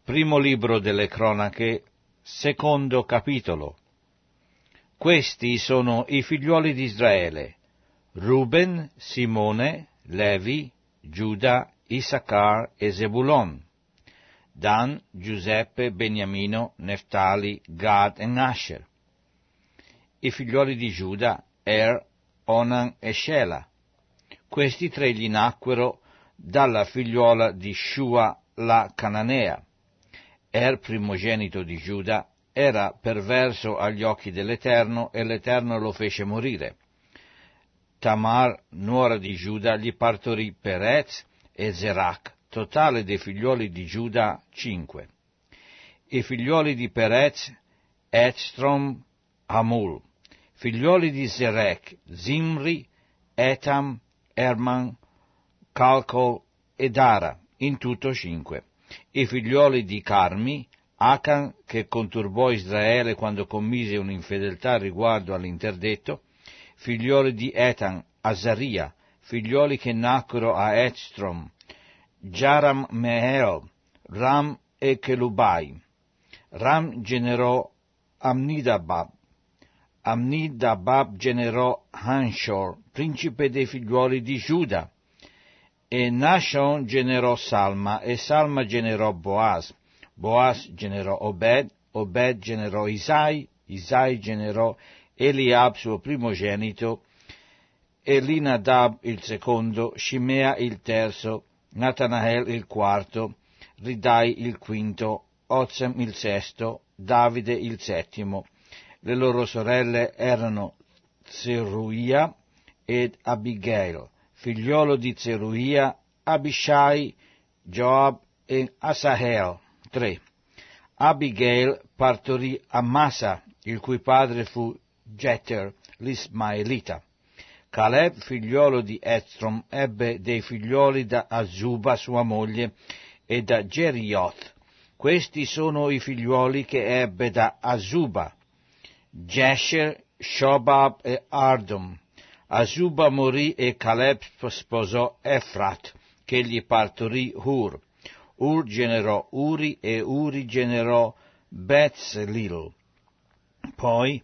Primo libro delle Cronache, secondo capitolo. Questi sono i figliuoli di Israele: Ruben, Simone, Levi, Giuda, Issacar e Zebulon, Dan, Giuseppe, Beniamino, Neftali, Gad e Asher. I figliuoli di Giuda: Onan e Shela. Questi tre gli nacquero dalla figliuola di Shua la Cananea. Primogenito di Giuda, era perverso agli occhi dell'Eterno, e l'Eterno lo fece morire. Tamar, nuora di Giuda, gli partorì Perez e Zerach, totale dei figliuoli di Giuda 5. I figliuoli di Perez: Estrom, Hamul. Figliuoli di Zerach: Zimri, Etam, Erman, Calcol e Dara, in tutto 5. I figliuoli di Carmi: Acan, che conturbò Israele quando commise un'infedeltà riguardo all'interdetto. Figliuoli di Etan: Azaria. Figliuoli che nacquero a Estrom: Jaram Mehel, Ram e Chelubai. Ram generò Amnidabab. Amnidabab generò Hanshor, principe dei figliuoli di Giuda. E Nashon generò Salma, e Salma generò Boaz. Boaz generò Obed, Obed generò Isai, Isai generò Eliab suo primogenito, Elinadab il secondo, Shimea il terzo, Natanael il quarto, Ridai il quinto, Ozem il sesto, Davide il settimo. Le loro sorelle erano Zeruia ed Abigail. Figliolo di Zeruia: Abishai, Joab e Asahel. 3. Abigail partorì Ammasa, il cui padre fu Jeter, l'Ismaelita. Caleb, figliolo di Estrom, ebbe dei figlioli da Azuba, sua moglie, e da Gerioth. Questi sono i figlioli che ebbe da Azuba: Jesher, Shobab e Ardom. Azuba morì e Caleb sposò Efrat, che gli partorì Hur. Ur generò Uri e Uri generò Betzlil. Poi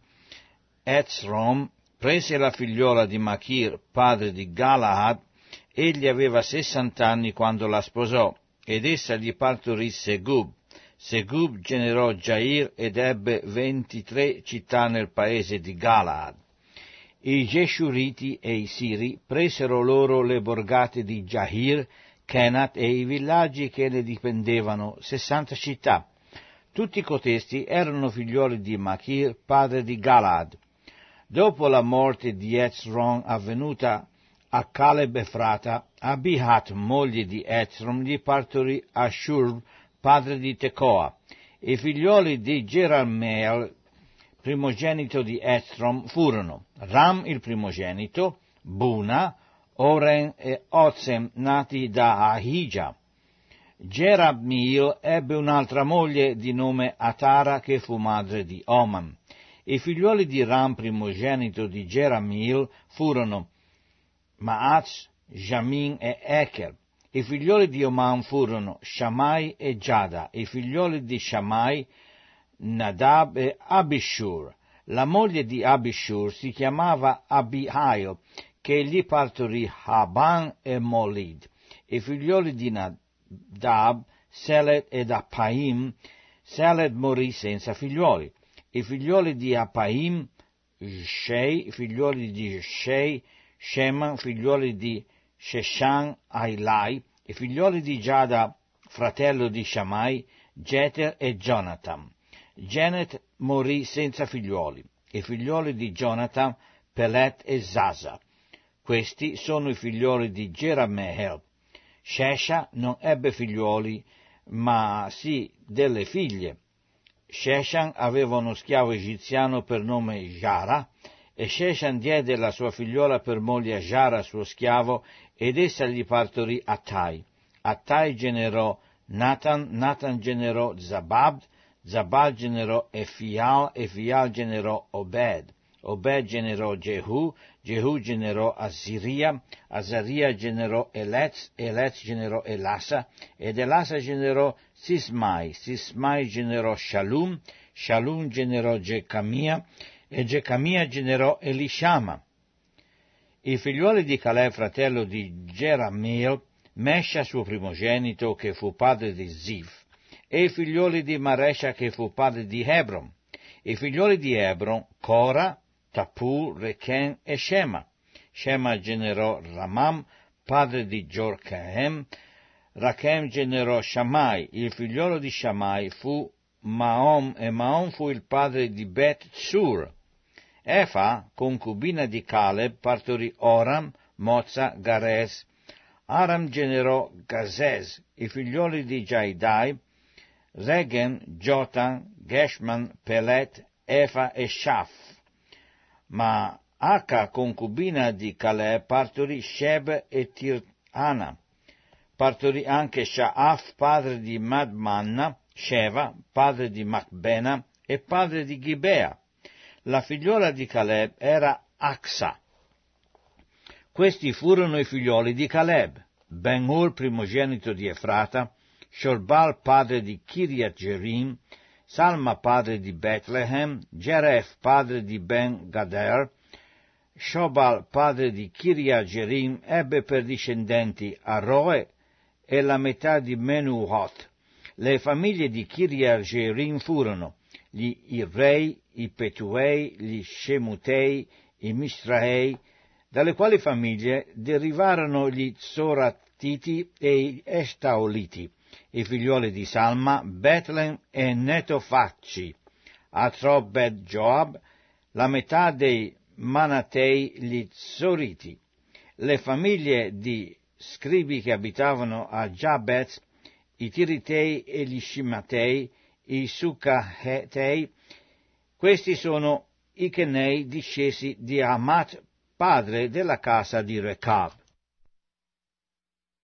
Ezrom prese la figliola di Machir, padre di Galahad. Egli aveva 60 anni quando la sposò, ed essa gli partorì Segub. Segub generò Jair ed ebbe 23 città nel paese di Galahad. I Geshuriti e i Siri presero loro le borgate di Jahir, Kenat e i villaggi che ne dipendevano, 60 città. Tutti cotesti erano figlioli di Machir, padre di Galad. Dopo la morte di Ezron avvenuta a Caleb Efrata, Abihat, moglie di Ezron, gli partorì Ashur, padre di Tecoa. I figlioli di Gerameel, primogenito di Ezrom, furono Ram il primogenito, Buna, Oren e Ozem, nati da Ahija. Jerahmeel ebbe un'altra moglie di nome Atara, che fu madre di Oman. I figliuoli di Ram, primogenito di Jerahmeel, furono Maaz, Jamin e Eker. I figliuoli di Oman furono Shammai e Giada. I figliuoli di Shammai, Nadab e Abishur. La moglie di Abishur si chiamava Abihail, che gli partorì Haban e Molid. I figlioli di Nadab, Seled ed Appaim. Seled morì senza figlioli. I figlioli di Appaim, Shei. I figlioli di Shei, Sheman. Figlioli di Sheshan, Ailai. I figlioli di Giada, fratello di Shammai, Jeter e Jonathan. Genet morì senza figlioli. I figlioli di Jonathan, Pelet e Zaza. Questi sono i figlioli di Gerameel. Shesha non ebbe figlioli, ma sì delle figlie. Sheshan aveva uno schiavo egiziano per nome Jara, e Sheshan diede la sua figliola per moglie a Jara, suo schiavo, ed essa gli partorì Attai. Attai generò Natan, Natan generò Zabad, Zabad generò Efial, Efial generò Obed. Obed generò Jehu, Jehu generò Azaria, Azaria generò Elez, Elez generò Elasa, ed Elasa generò Sismai generò Shalum, Shalum generò Gecamia, e Gecamia generò Elishama. I figliuoli di Caleb, fratello di Geramiel, Mesha suo primogenito, che fu padre di Zif, e i figliuoli di Maresha, che fu padre di Hebron. I figliuoli di Hebron, Cora, Tapur, Rechen e Shema. Shema generò Ramam, padre di Jorcaem. Rachem generò Shammai. Il figliolo di Shammai fu Maom, e Maom fu il padre di Bet Sur. Efa, concubina di Caleb, partorì Oram, Moza, Gares. Aram generò Gazez. I figlioli di Jaidai, Regen, Jotan, Geshman, Pelet, Efa e Shaf. Ma Aca, concubina di Caleb, partorì Sheb e Tirhana. Partorì anche Shaaf, padre di Madmanna, Sheva, padre di Macbena e padre di Gibea. La figliuola di Caleb era Aksa. Questi furono i figlioli di Caleb: Ben-Hur, primogenito di Efrata, Shorbal, padre di Kiriat Jearim, Salma, padre di Bethlehem, Jeref, padre di Ben-Gader. Shobal, padre di Kiriat Jearim, ebbe per discendenti Aroe e la metà di Menuhot. Le famiglie di Kiriat Jearim furono gli Irrei, i Petuei, gli Shemutei, i Mistraei, dalle quali famiglie derivarono gli Zoratiti e gli Estaoliti. I figlioli di Salma, Betlem e Netofacci, Atrob Bet Joab, la metà dei Manatei, gli Zoriti. Le famiglie di scribi che abitavano a Jabez, i Tiritei e gli Shimatei, i Succahetei. Questi sono i Chenei discesi di Amat, padre della casa di Recab.